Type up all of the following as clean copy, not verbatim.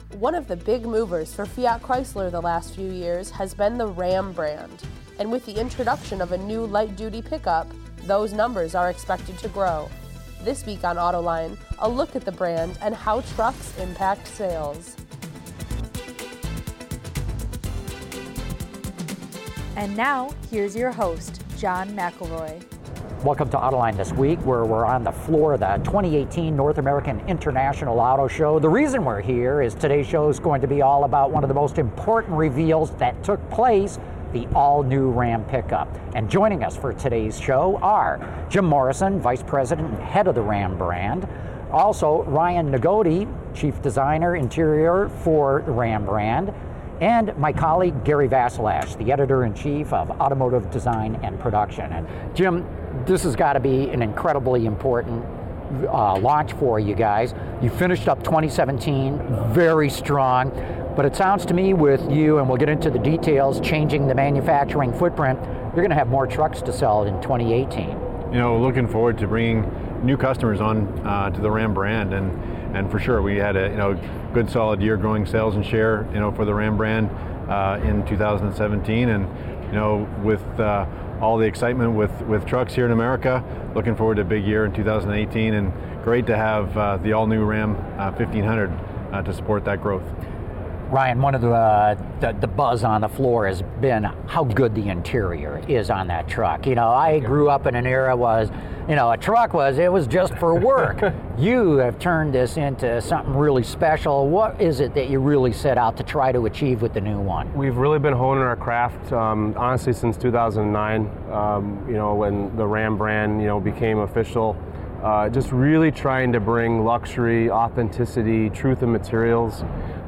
One of the big movers for Fiat Chrysler the last few years has been the Ram brand. And with the introduction of a new light-duty pickup, those numbers are expected to grow. This week on Autoline, a look at the brand and how trucks impact sales. And now, here's your host, John McElroy. Welcome to Autoline this week, where we're on the floor of the 2018 North American International Auto Show. The reason we're here is today's show is going to be all about one of the most important reveals that took place, the all-new Ram pickup. And joining us for today's show are Jim Morrison, Vice President and Head of the Ram brand. Also, Ryan Nagodi, Chief Designer Interior for the Ram brand. And my colleague, Gary Vasilash, the Editor-in-Chief of Automotive Design and Production. And Jim, this has got to be an incredibly important launch for you guys. You finished up 2017 very strong, but it sounds to me with you, and we'll get into the details, changing the manufacturing footprint, you're going to have more trucks to sell in 2018. You know, looking forward to bringing new customers on to the Ram brand, and for sure we had a good solid year growing sales and share for the Ram brand in 2017, and with all the excitement with trucks here in America, looking forward to a big year in 2018, and great to have the all-new Ram 1500 to support that growth. Ryan, one of the buzz on the floor has been how good the interior is on that truck. I grew up in an era a truck was just for work. You have turned this into something really special. What is it that you really set out to try to achieve with the new one? We've really been honing our craft, honestly, since 2009, when the Ram brand, became official. Just really trying to bring luxury, authenticity, truth in materials.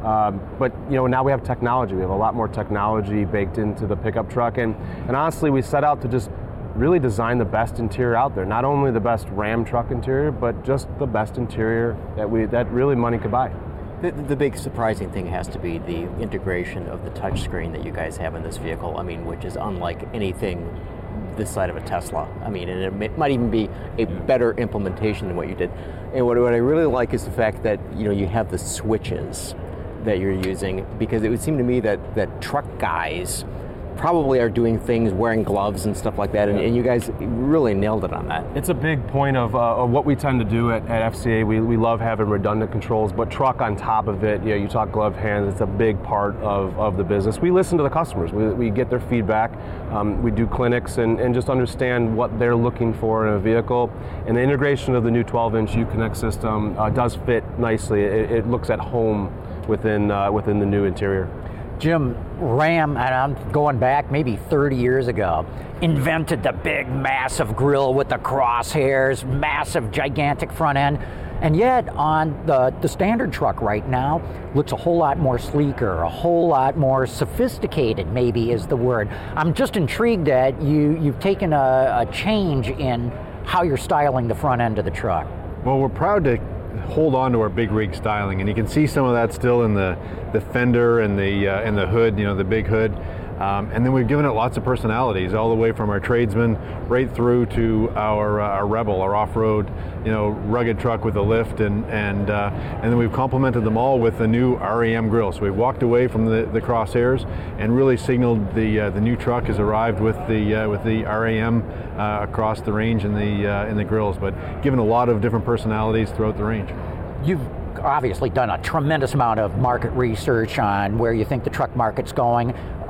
But now we have technology. We have a lot more technology baked into the pickup truck, and honestly, we set out to just really design the best interior out there. Not only the best Ram truck interior, but just the best interior that really money could buy. The big surprising thing has to be the integration of the touchscreen that you guys have in this vehicle. Which is unlike anything this side of a Tesla. And it might even be a better implementation than what you did. And what I really like is the fact that you have the switches that you're using, because it would seem to me that truck guys probably are doing things, wearing gloves and stuff like that, and you guys really nailed it on that. It's a big point of what we tend to do at FCA. We love having redundant controls, but truck on top of it, you talk glove hands, it's a big part of the business. We listen to the customers, we get their feedback, we do clinics and just understand what they're looking for in a vehicle, and the integration of the new 12-inch Uconnect system does fit nicely. It looks at home within the new interior. Jim, Ram, and I'm going back maybe 30 years ago, invented the big, massive grille with the crosshairs, massive, gigantic front end, and yet on the standard truck right now looks a whole lot more sleeker, a whole lot more sophisticated, maybe is the word. I'm just intrigued that you've taken a change in how you're styling the front end of the truck. Well, we're proud to hold on to our big rig styling, and you can see some of that still in the fender and the hood, the big hood, and then we've given it lots of personalities, all the way from our tradesman right through to our Rebel, our off-road, rugged truck with a lift, and then we've complemented them all with the new RAM grille. So we've walked away from the crosshairs and really signaled the new truck has arrived with the RAM across the range in the grills, but given a lot of different personalities throughout the range. You've obviously done a tremendous amount of market research on where you think the truck market's going.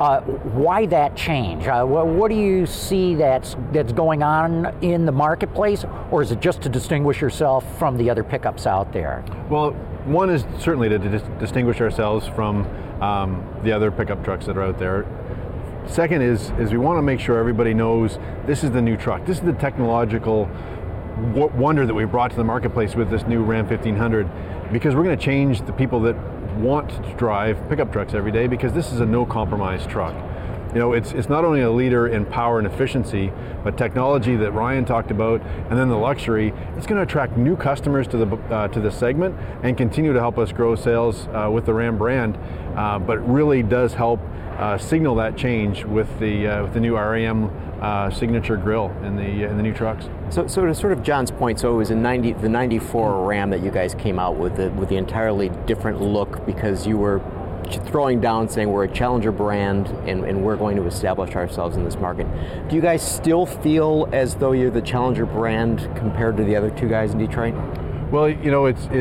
Why that change? What do you see that's going on in the marketplace, or is it just to distinguish yourself from the other pickups out there? Well, one is certainly to distinguish ourselves from the other pickup trucks that are out there. Second is we want to make sure everybody knows this is the new truck. This is the technological wonder that we brought to the marketplace with this new Ram 1500, because we're going to change the people that want to drive pickup trucks every day, because this is a no compromise truck. you know, it's not only a leader in power and efficiency, but technology that Ryan talked about, and then the luxury. It's going to attract new customers to the segment and continue to help us grow sales with the Ram brand. But it really does help signal that change with the new RAM signature grille in the new trucks. So to sort of John's point, so it was the 94 Ram that you guys came out with the entirely different look, because you were throwing down saying we're a challenger brand and we're going to establish ourselves in this market. Do you guys still feel as though you're the challenger brand compared to the other two guys in Detroit? Well, you know, it's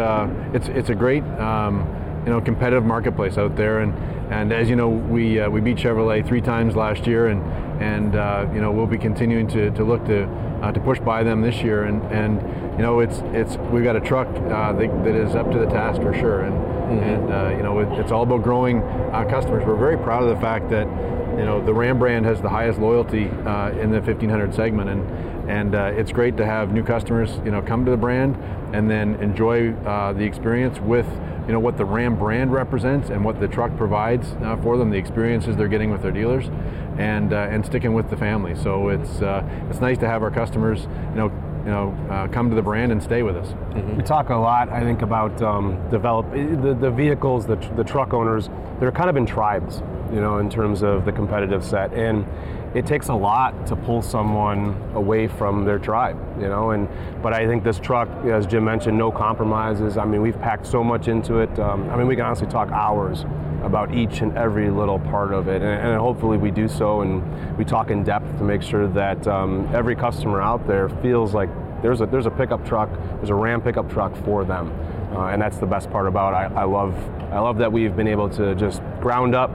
a great competitive marketplace out there, and as you know, we beat Chevrolet 3 times last year, and you know, we'll be continuing to look to push by them this year, and you know, we've got a truck that is up to the task for sure, and you know, it's all about growing customers. We're very proud of the fact that, you know, the Ram brand has the highest loyalty in the 1500 segment, and it's great to have new customers, you know, come to the brand and then enjoy the experience with, you know, what the Ram brand represents and what the truck provides for them, the experiences they're getting with their dealers, and sticking with the family. So it's nice to have our customers, come to the brand and stay with us. Mm-hmm. We talk a lot, I think, about the vehicles, the truck owners. They're kind of in tribes, you know, in terms of the competitive set, and it takes a lot to pull someone away from their tribe, you know. But I think this truck, as Jim mentioned, no compromises. I mean, we've packed so much into it. I mean, we can honestly talk hours about each and every little part of it, and hopefully we do so, and we talk in depth to make sure that every customer out there feels like there's a pickup truck, there's a Ram pickup truck for them, and that's the best part about it. I love that we've been able to just ground up,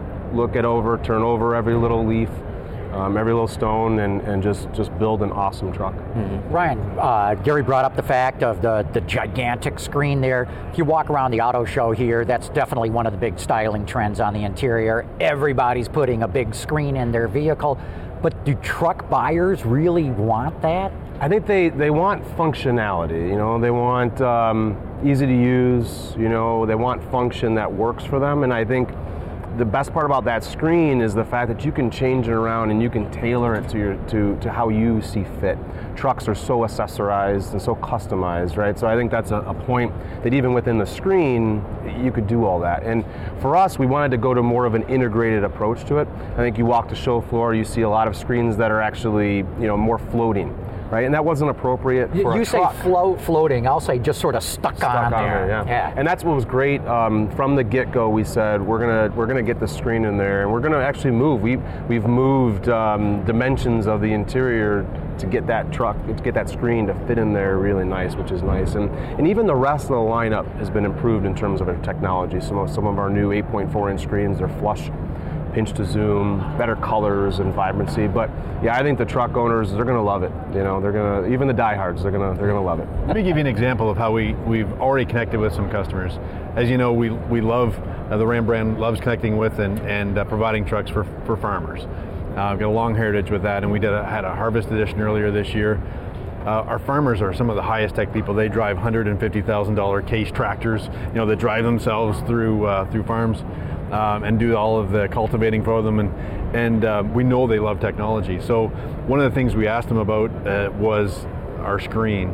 turn over every little leaf, every little stone, and just build an awesome truck. Mm-hmm. Ryan, Gary brought up the fact of the gigantic screen there. If you walk around the auto show here, that's definitely one of the big styling trends on the interior. Everybody's putting a big screen in their vehicle, but do truck buyers really want that? I think they want functionality, you know, they want easy to use, you know, they want function that works for them, and I think the best part about that screen is the fact that you can change it around and you can tailor it to how you see fit. Trucks are so accessorized and so customized, right? So I think that's a point that even within the screen, you could do all that. And for us, we wanted to go to more of an integrated approach to it. I think you walk the show floor, you see a lot of screens that are actually, you know, more floating, right? And that wasn't appropriate for you a truck. You say floating, I'll say just sort of stuck on there. Yeah. And that's what was great. From the get-go, we said we're gonna get the screen in there, and we're gonna actually move. We've moved dimensions of the interior to get that screen to fit in there really nice, which is nice. And even the rest of the lineup has been improved in terms of their technology. Some of our new 8.4-inch screens, they're flush, pinch to zoom, better colors and vibrancy. But yeah, I think the truck owners, they're gonna love it. You know, even the diehards, they're gonna love it. Let me give you an example of how we've already connected with some customers. As you know, we love the Ram brand loves connecting with and providing trucks for farmers. We've got a long heritage with that, and we had a harvest edition earlier this year. Our farmers are some of the highest tech people. They drive $150,000 case tractors, you know, that drive themselves through farms and do all of the cultivating for them, and we know they love technology. So one of the things we asked them about was our screen.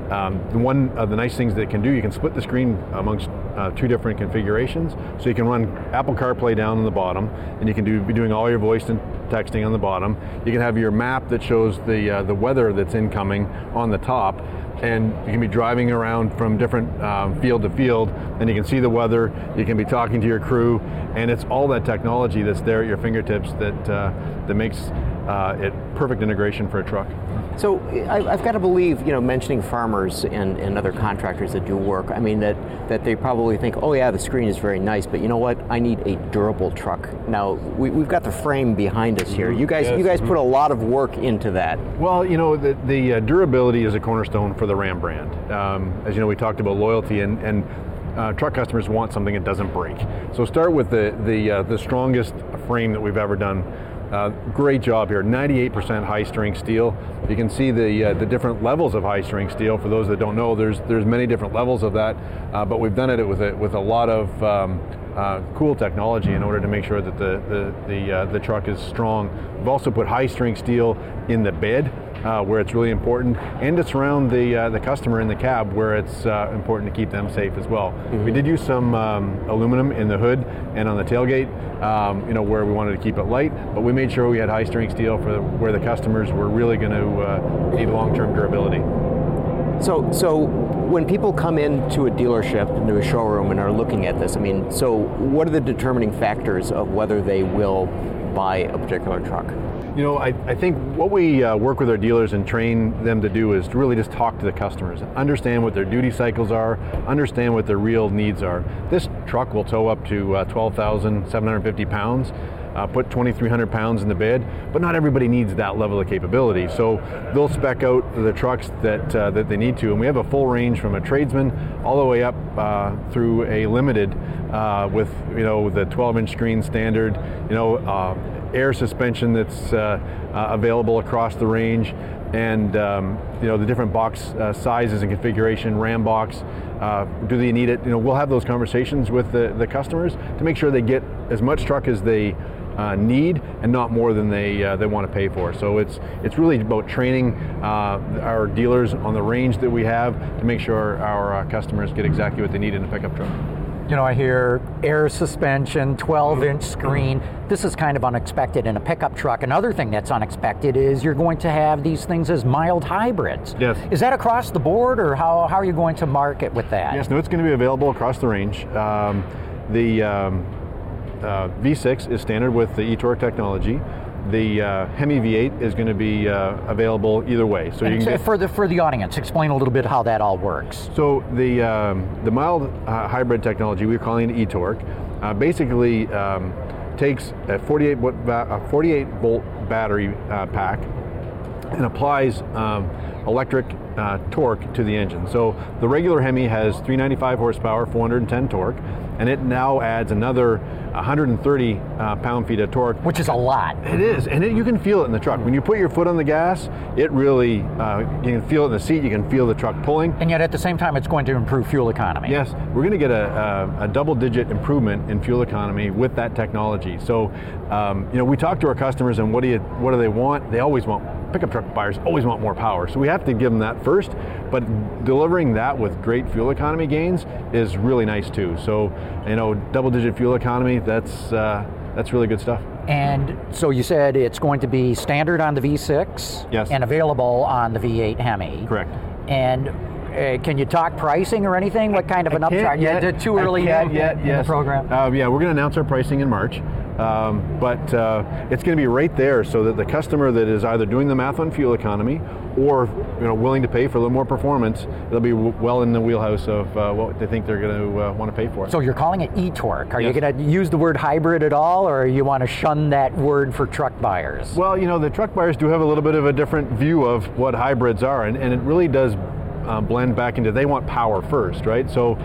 One of the nice things that it can do, you can split the screen amongst 2 different configurations. So you can run Apple CarPlay down on the bottom, and you can be doing all your voice and texting on the bottom. You can have your map that shows the weather that's incoming on the top, and you can be driving around from different field to field, and you can see the weather, you can be talking to your crew, and it's all that technology that's there at your fingertips that makes it perfect integration for a truck. So I've got to believe, you know, mentioning farmers and other contractors that do work, I mean, that they probably think, oh yeah, the screen is very nice, but you know what? I need a durable truck. Now, we've got the frame behind us here. You guys put a lot of work into that. Well, you know, the durability is a cornerstone for the Ram brand. As you know, we talked about loyalty, and truck customers want something that doesn't break. So start with the strongest frame that we've ever done. Great job here, 98% high strength steel. You can see the different levels of high strength steel. For those that don't know, there's many different levels of that, but we've done it with a lot of cool technology in order to make sure that the truck is strong. We've also put high strength steel in the bed, where it's really important, and to surround the customer in the cab, where it's important to keep them safe as well. We did use some aluminum in the hood and on the tailgate, where we wanted to keep it light, but we made sure we had high strength steel for where the customers were really going to need long-term durability. So when people come into a dealership, into a showroom, and are looking at this, so what are the determining factors of whether they will buy a particular truck? I think what we work with our dealers and train them to do is to really just talk to the customers, understand what their duty cycles are, understand what their real needs are. This truck will tow up to 12,750 pounds, put 2,300 pounds in the bed, but not everybody needs that level of capability. So they'll spec out the trucks that they need to, and we have a full range from a tradesman all the way up through a limited with the 12-inch screen standard, air suspension that's available across the range, and the different box sizes and configuration, Ram box, do they need it? We'll have those conversations with the customers to make sure they get as much truck as they need and not more than they want to pay for. So it's really about training our dealers on the range that we have to make sure our customers get exactly what they need in a pickup truck. I hear air suspension, 12-inch screen. This is kind of unexpected in a pickup truck. Another thing that's unexpected is you're going to have these things as mild hybrids. Yes. Is that across the board, or how are you going to market with that? Yes, no, it's going to be available across the range. The V6 is standard with the eTorque technology. The Hemi V8 is going to be available either way. So you can get, for the audience, explain a little bit how that all works. So the mild hybrid technology, we're calling it eTorque, basically takes a 48 volt battery pack and applies electric torque to the engine. So the regular Hemi has 395 horsepower, 410 torque, and it now adds another 130 pound-feet of torque. Which is a lot. It is, and you can feel it in the truck. When you put your foot on the gas, it really, you can feel it in the seat, you can feel the truck pulling. And yet at the same time, it's going to improve fuel economy. Yes, we're going to get a double-digit improvement in fuel economy with that technology. So, we talk to our customers, and what do they want? They always want, pickup truck buyers always want more power. So we have to give them that first, but delivering that with great fuel economy gains is really nice too. So, double-digit fuel economy, that's really good stuff. And so you said it's going to be standard on the V6, yes, and available on the V8 Hemi. Correct. And can you talk pricing or anything? What kind of an upcharge? Too early yet in the program? Yeah, we're going to announce our pricing in March. But it's going to be right there so that the customer that is either doing the math on fuel economy or willing to pay for a little more performance, they'll be well in the wheelhouse of what they think they're going to want to pay for. So you're calling it eTorque. Are you going to use the word hybrid at all, or you want to shun that word for truck buyers? Well, the truck buyers do have a little bit of a different view of what hybrids are, and it really does blend back into they want power first, right? So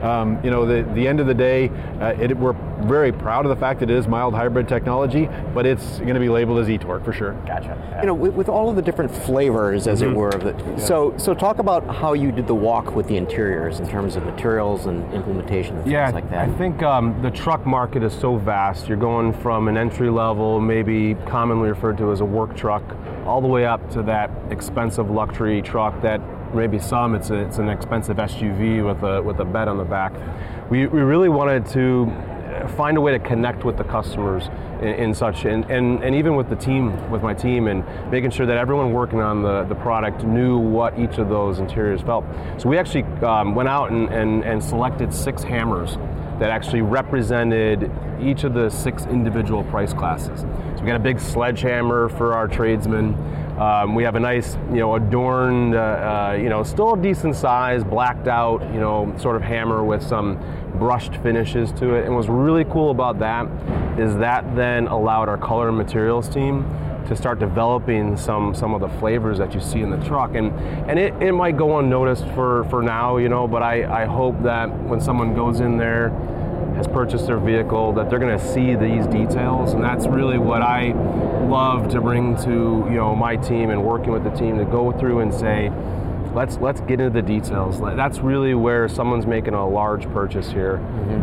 the end of the day, we're very proud of the fact that it is mild hybrid technology, but it's going to be labeled as eTorque for sure. Gotcha. With all of the different flavors, as it were, of it. Yeah. So talk about how you did the walk with the interiors in terms of materials and implementation and things like that. I think the truck market is so vast. You're going from an entry level, maybe commonly referred to as a work truck, all the way up to that expensive luxury truck that maybe it's an expensive SUV with a bed on the back. We really wanted to find a way to connect with the customers in such, and even with my team, and making sure that everyone working on the product knew what each of those interiors felt. So we actually went out and selected 6 hammers that actually represented each of the 6 individual price classes. So we got a big sledgehammer for our tradesmen. We have a nice, adorned, still a decent size, blacked out, sort of hammer with some brushed finishes to it. And what's really cool about that is that then allowed our color and materials team to start developing some of the flavors that you see in the truck. And it might go unnoticed for now, you know, but I hope that when someone goes in there, has purchased their vehicle, that they're going to see these details. And that's really what I love to bring to, you know, my team and working with the team, to go through and say, let's get into the details. That's really where someone's making a large purchase here.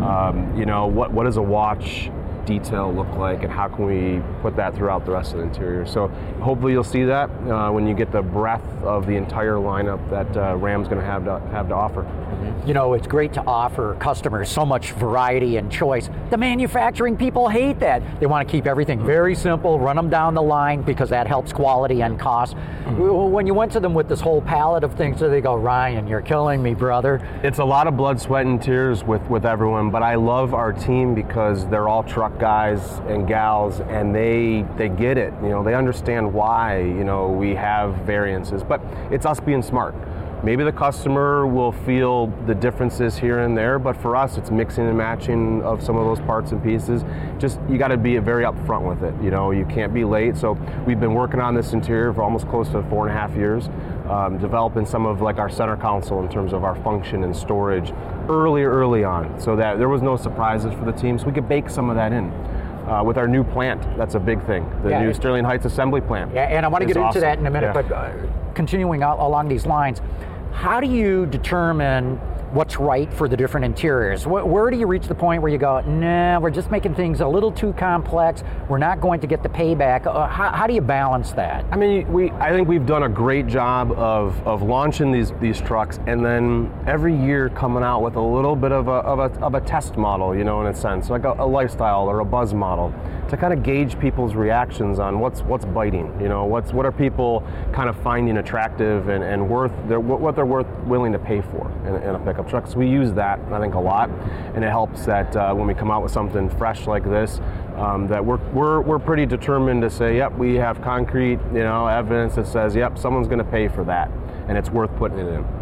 You know, what does a watch detail look like, and how can we put that throughout the rest of the interior? So hopefully you'll see that when you get the breadth of the entire lineup that Ram's going to have to offer. You know, it's great to offer customers so much variety and choice. The manufacturing people hate that. They want to keep everything very simple, run them down the line, because that helps quality and cost. When you went to them with this whole palette of things, so they go, Ryan, you're killing me, brother. It's a lot of blood, sweat, and tears with everyone, but I love our team because they're all truck guys and gals, and they get it. You know, they understand why, you know, we have variances, but it's us being smart. Maybe the customer will feel the differences here and there, but for us, it's mixing and matching of some of those parts and pieces. Just, you got to be very upfront with it. You know, you can't be late. So we've been working on this interior for almost close to 4.5 years, developing some of like our center console in terms of our function and storage early on, so that there was no surprises for the team. So we could bake some of that in. With our new plant, that's a big thing. The new Sterling Heights assembly plant. Yeah, and I want to get into that in a minute, but continuing along these lines, how do you determine what's right for the different interiors? Where do you reach the point where you go, nah, we're just making things a little too complex, we're not going to get the payback? How do you balance that? I mean, I think we've done a great job of launching these trucks, and then every year coming out with a little bit of a test model, you know, in a sense, like a lifestyle or a buzz model, to kind of gauge people's reactions on what's biting, you know, what are people kind of finding attractive and what they're willing to pay for in a pickup truck. So we use that, I think, a lot, and it helps that when we come out with something fresh like this, that we're pretty determined to say, yep, we have concrete, you know, evidence that says, yep, someone's going to pay for that, and it's worth putting it in.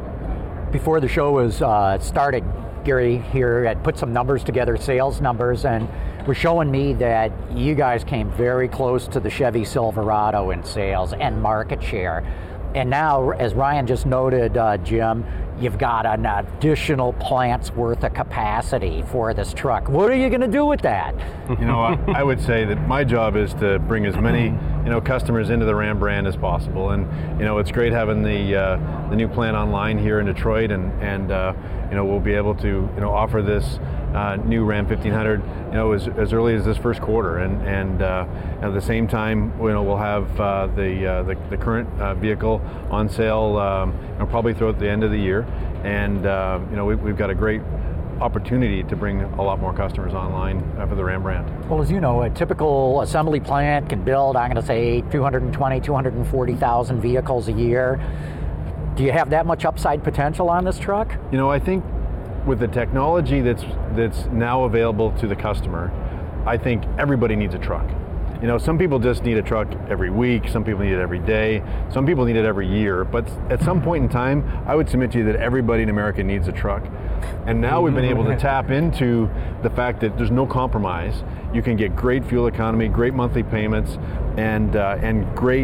Before the show was started, Gary here had put some numbers together, sales numbers, and was showing me that you guys came very close to the Chevy Silverado in sales and market share. And now, as Ryan just noted, Jim, you've got an additional plant's worth of capacity for this truck. What are you going to do with that? You know, I would say that my job is to bring as many, you know, customers into the Ram brand as possible. And, you know, it's great having the new plant online here in Detroit, and you know, we'll be able to, you know, offer this new Ram 1500, you know, as early as this first quarter, and at the same time, you know, we'll have the current vehicle on sale, you know, probably throughout the end of the year, and you know, we've got a great opportunity to bring a lot more customers online for the Ram brand. Well, as you know, a typical assembly plant can build, I'm going to say, 220, 240,000 vehicles a year. Do you have that much upside potential on this truck? You know, I think with the technology that's now available to the customer, I think everybody needs a truck. You know, some people just need a truck every week, some people need it every day, some people need it every year, but at some point in time, I would submit to you that everybody in America needs a truck. And now we've been able to tap into the fact that there's no compromise. You can get great fuel economy, great monthly payments, and great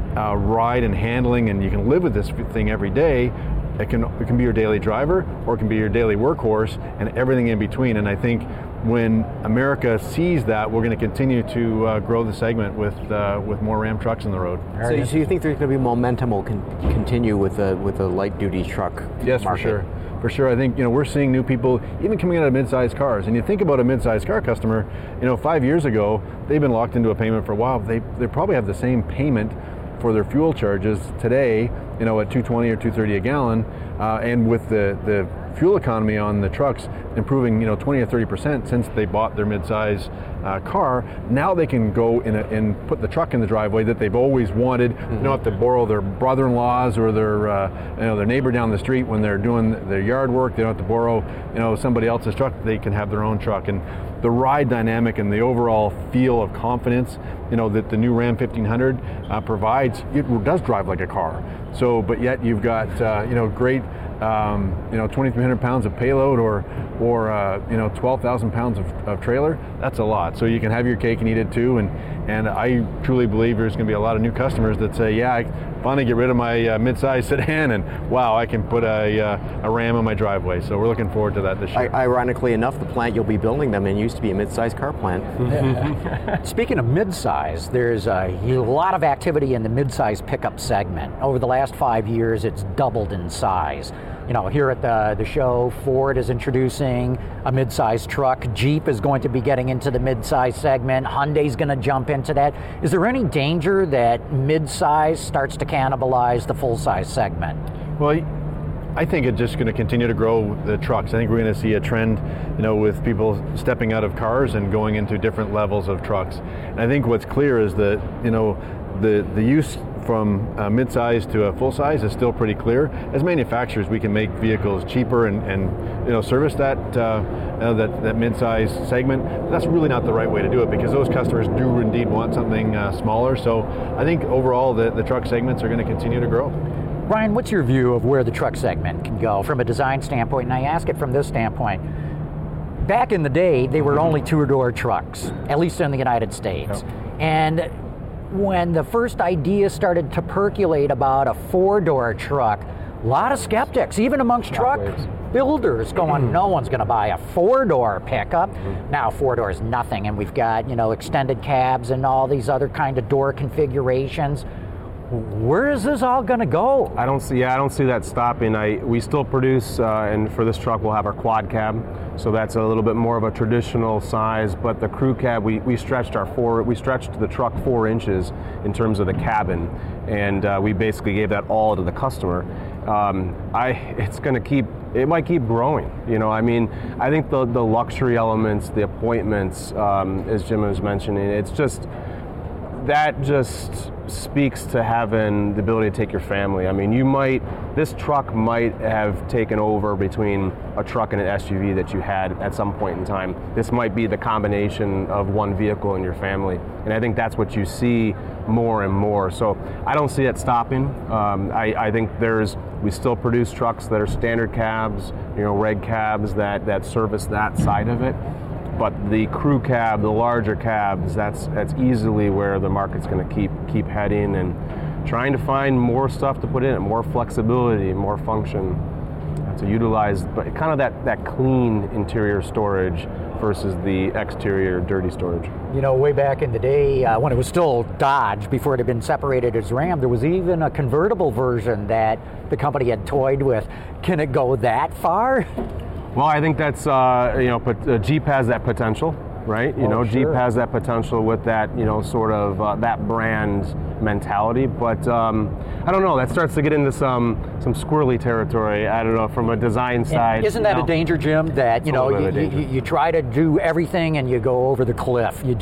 ride and handling, and you can live with this thing every day. It can be your daily driver, or it can be your daily workhorse, and everything in between. And I think when America sees that, we're going to continue to grow the segment with more Ram trucks on the road. So you think there's going to be momentum will continue with the light duty truck? Yes, market? For sure. I think, you know, we're seeing new people even coming out of mid-sized cars. And you think about a mid-sized car customer, you know, 5 years ago, they've been locked into a payment for a while. They probably have the same payment for their fuel charges today, you know, at $2.20 or $2.30 a gallon, and with the fuel economy on the trucks improving, you know, 20 or 30% since they bought their mid-size car. Now they can go and put the truck in the driveway that they've always wanted. Mm-hmm. They don't have to borrow their brother-in-law's or their neighbor down the street when they're doing their yard work. They don't have to borrow, you know, somebody else's truck. They can have their own truck. And the ride dynamic and the overall feel of confidence, you know, that the new Ram 1500 provides, it does drive like a car. So, but yet you've got, you know, great, you know, 2,300 pounds of payload or you know, 12,000 pounds of trailer. That's a lot. So you can have your cake and eat it too. And I truly believe there's going to be a lot of new customers that say, yeah, I finally get rid of my mid-size sedan, and wow, I can put a Ram in my driveway. So we're looking forward to that this year. Ironically enough, the plant you'll be building them in used to be a mid-size car plant. Speaking of mid-size, there's a lot of activity in the mid-size pickup segment. Over the last 5 years, it's doubled in size. You know, here at the show, Ford is introducing a mid-size truck. Jeep is going to be getting into the mid-size segment. Hyundai's going to jump into that. Is there any danger that mid-size starts to cannibalize the full-size segment? Well, I think it's just going to continue to grow the trucks. I think we're going to see a trend, you know, with people stepping out of cars and going into different levels of trucks. And I think what's clear is that, you know, the use from mid-size to a full-size is still pretty clear. As manufacturers, we can make vehicles cheaper and you know, service that mid-size segment. But that's really not the right way to do it, because those customers do indeed want something smaller. So I think overall the truck segments are going to continue to grow. Ryan, what's your view of where the truck segment can go from a design standpoint? And I ask it from this standpoint. Back in the day, they were only two-door trucks, at least in the United States. Yep. And when the first idea started to percolate about a four-door truck, a lot of skeptics, even amongst truck builders, going, no one's going to buy a four-door pickup. Now, four-door is nothing, and we've got, you know, extended cabs and all these other kind of door configurations. Where is this all going to go? I don't see that stopping. We still produce, and for this truck we'll have our quad cab, so that's a little bit more of a traditional size. But the crew cab, we stretched the truck 4 inches in terms of the cabin, and we basically gave that all to the customer. It might keep growing. You know, I mean, I think the luxury elements, the appointments, as Jim was mentioning, that just speaks to having the ability to take your family. I mean, this truck might have taken over between a truck and an SUV that you had at some point in time. This might be the combination of one vehicle in your family. And I think that's what you see more and more. So I don't see it stopping. I think we still produce trucks that are standard cabs, you know, reg cabs that service that side of it. But the crew cab, the larger cabs, that's easily where the market's going to keep heading, and trying to find more stuff to put in it, more flexibility, more function to utilize, but kind of that clean interior storage versus the exterior dirty storage. You know, way back in the day, when it was still Dodge, before it had been separated as Ram, there was even a convertible version that the company had toyed with. Can it go that far? Well, I think that's, Jeep has that potential, right? Jeep has that potential with that, sort of that brand mentality. But I don't know, that starts to get into some squirrely territory. I don't know, from a design side. Isn't that a danger, Jim, that, you try to do everything and you go over the cliff? You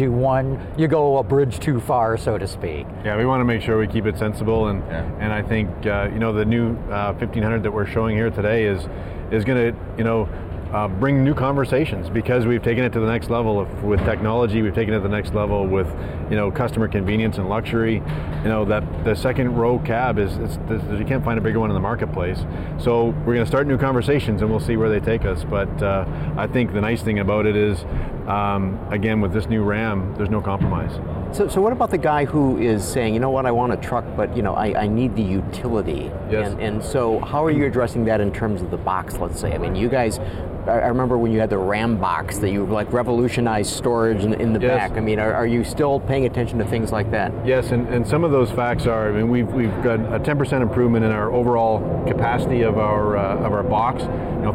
go a bridge too far, so to speak. Yeah, we want to make sure we keep it sensible. And I think, the new 1500 that we're showing here today is going to, bring new conversations, because we've taken it to the next level with technology. We've taken it to the next level with, customer convenience and luxury. That the second row cab you can't find a bigger one in the marketplace. So we're going to start new conversations, and we'll see where they take us. But I think the nice thing about it is, again, with this new Ram, there's no compromise. So what about the guy who is saying, you know what, I want a truck, but I need the utility. Yes. And so how are you addressing that in terms of the box, let's say? I mean, you guys, I remember when you had the Ram box that you revolutionized storage in the Yes. back. I mean, are you still paying attention to things like that? Yes, and some of those facts are, we've got a 10% improvement in our overall capacity of our box,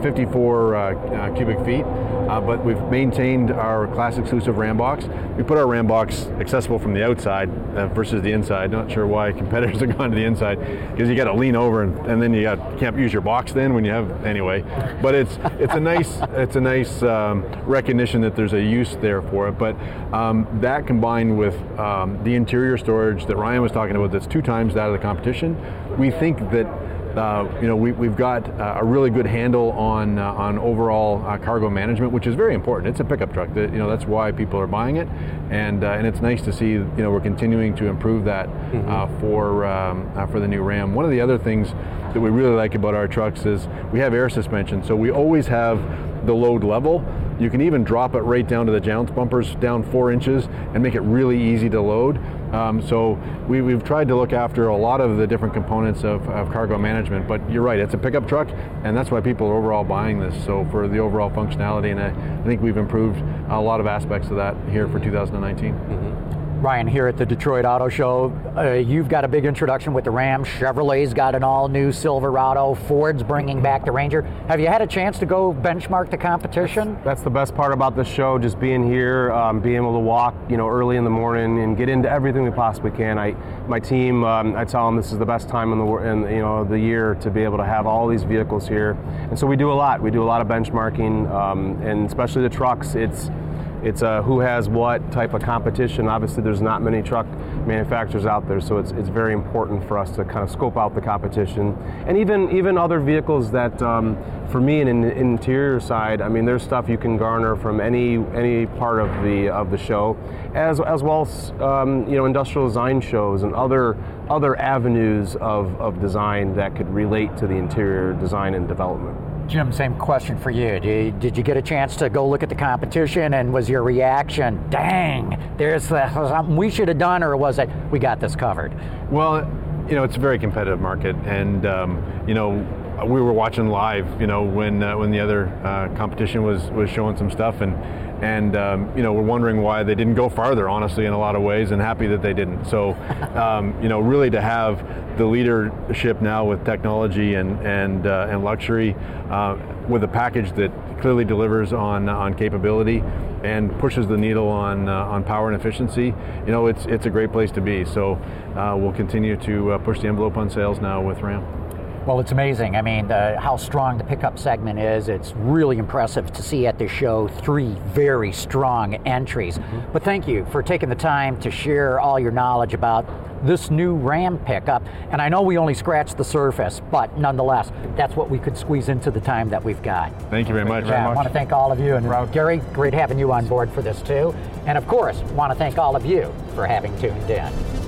54 cubic feet, but we've maintained our class exclusive Ram box. We put our Ram box accessible from the outside versus the inside. Not sure why competitors have gone to the inside, because you got to lean over and then you can't use your box then when you have, anyway. But it's a nice recognition that there's a use there for it. But that combined with the interior storage that Ryan was talking about, that's 2 times that of the competition, we think that we've got a really good handle on overall cargo management, which is very important. It's a pickup truck. That's why people are buying it, and it's nice to see we're continuing to improve that for the new Ram. One of the other things that we really like about our trucks is we have air suspension, so we always have the load level, You can even drop it right down to the jounce bumpers, down 4 inches, and make it really easy to load. So we've tried to look after a lot of the different components of cargo management, but you're right, it's a pickup truck, and that's why people are overall buying this, so for the overall functionality, and I think we've improved a lot of aspects of that here for 2019. Ryan, here at the Detroit Auto Show, you've got a big introduction with the Ram. Chevrolet's got an all-new Silverado. Ford's bringing back the Ranger. Have you had a chance to go benchmark the competition? That's the best part about the show, just being here, being able to walk, early in the morning and get into everything we possibly can. My team, I tell them this is the best time in the year to be able to have all these vehicles here, and so we do a lot. We do a lot of benchmarking, and especially the trucks. It's a who has what type of competition. Obviously, there's not many truck manufacturers out there, so it's very important for us to kind of scope out the competition. And even other vehicles that, for me, in the interior side, I mean, there's stuff you can garner from any part of the show, as well as industrial design shows and other avenues of design that could relate to the interior design and development. Jim, same question for you. Did you get a chance to go look at the competition, and was your reaction, dang, there's something we should have done, or was it, we got this covered? Well, it's a very competitive market, and we were watching live, when the other competition was showing some stuff, and we're wondering why they didn't go farther, honestly, in a lot of ways, and happy that they didn't. So, really to have the leadership now with technology and luxury, with a package that clearly delivers on capability and pushes the needle on power and efficiency, it's a great place to be. So we'll continue to push the envelope on sales now with Ram. Well, it's amazing. I mean, how strong the pickup segment is. It's really impressive to see at this show 3 very strong entries. But thank you for taking the time to share all your knowledge about this new Ram pickup. And I know we only scratched the surface, but nonetheless, that's what we could squeeze into the time that we've got. Thank you very much. I want to thank all of you. And Gary, great having you on board for this too. And of course, want to thank all of you for having tuned in.